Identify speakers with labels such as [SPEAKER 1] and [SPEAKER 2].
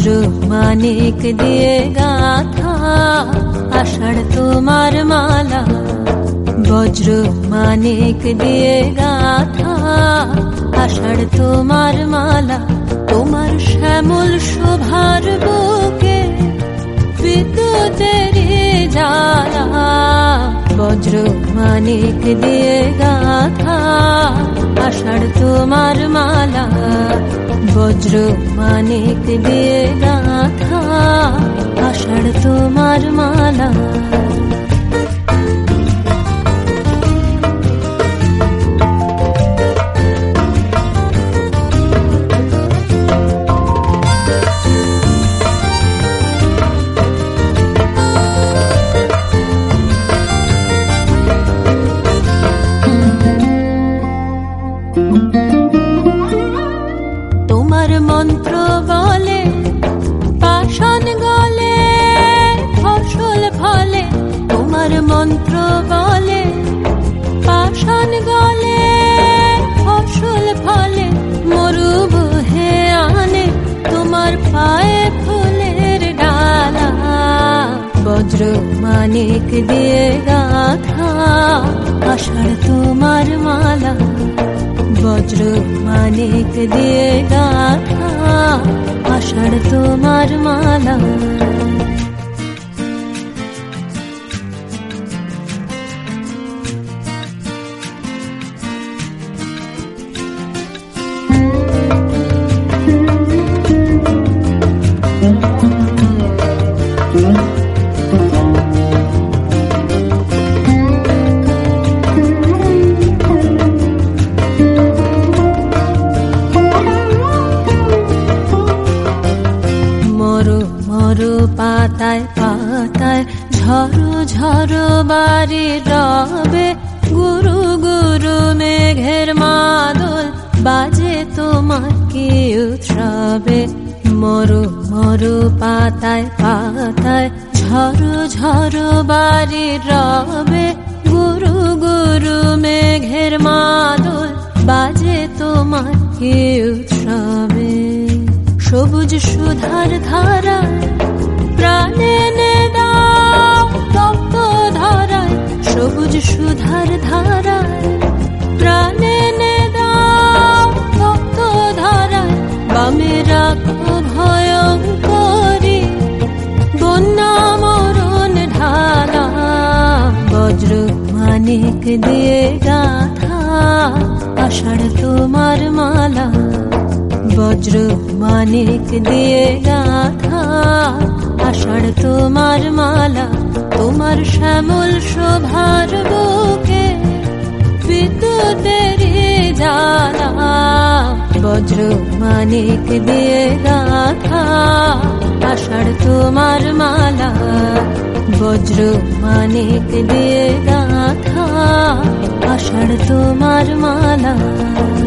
[SPEAKER 1] বজ্র মানিক দিয়ে গাথা আষাঢ় তোমার মালা, বজ্র মানিক দিয়ে গাথা আষাঢ় তোমার মালা। তোমার শ্যামল শোভার বুকে বিদ্যুতের জ্বালা, বজ্র মানিক দিয়ে গাথা আষাঢ় তোমার মালা, বজ্র মানিক দিয়ে গাথা আষাঢ় তোমার মালা। তোমার মন্ত্র বলে পাষাণ গলে ফসল ফলে, তোমার মন্ত্র বলে পাষাণ গলে ফসল ফলে। মরু বহে আনে তোমার পায়ে ফুলের ডালা, বজ্র মানিক দিয়ে গাথা আষাঢ় তোমার মালা, বজ্র মানিক দিয়ে গাথা আষাঢ় তোমার মালা। মরু পাতায় পাতায় ঝড়ো ঝড়ো বাড়ি রবে, গুরু গুরু মেঘের মাদল বাজে তোমার কি উৎসবে। মরু মরু পাতায় পাতায় ঝড়ো ঝড়ো বাড়ি রবে, গুরু গুরু মেঘের মাদল বাজে তোমার কি উৎসবে। সবুজ সুধার ধারা প্রাণে এনে দাও তপ্ত ধরায়, সবুজ সুধার ধারায় প্রাণে এনে দাও তপ্ত ধরায়। বামে রাখো ভয়ঙ্করী বন্যা মরণ ঢালা, বজ্র মানিক দিয়ে গাথা আষাঢ় তোমার মালা, বজ্র মানিক দিয়ে গাথা আষাঢ় তোমার মালা। তোমার শ্যামল শোভার বুকে বিদ্যুতের জ্বালা, বজ্র মানিক দিয়ে গাথা আষাঢ় তোমার মালা, বজ্র মানিক দিয়ে গাথা আষাঢ় তোমার মালা।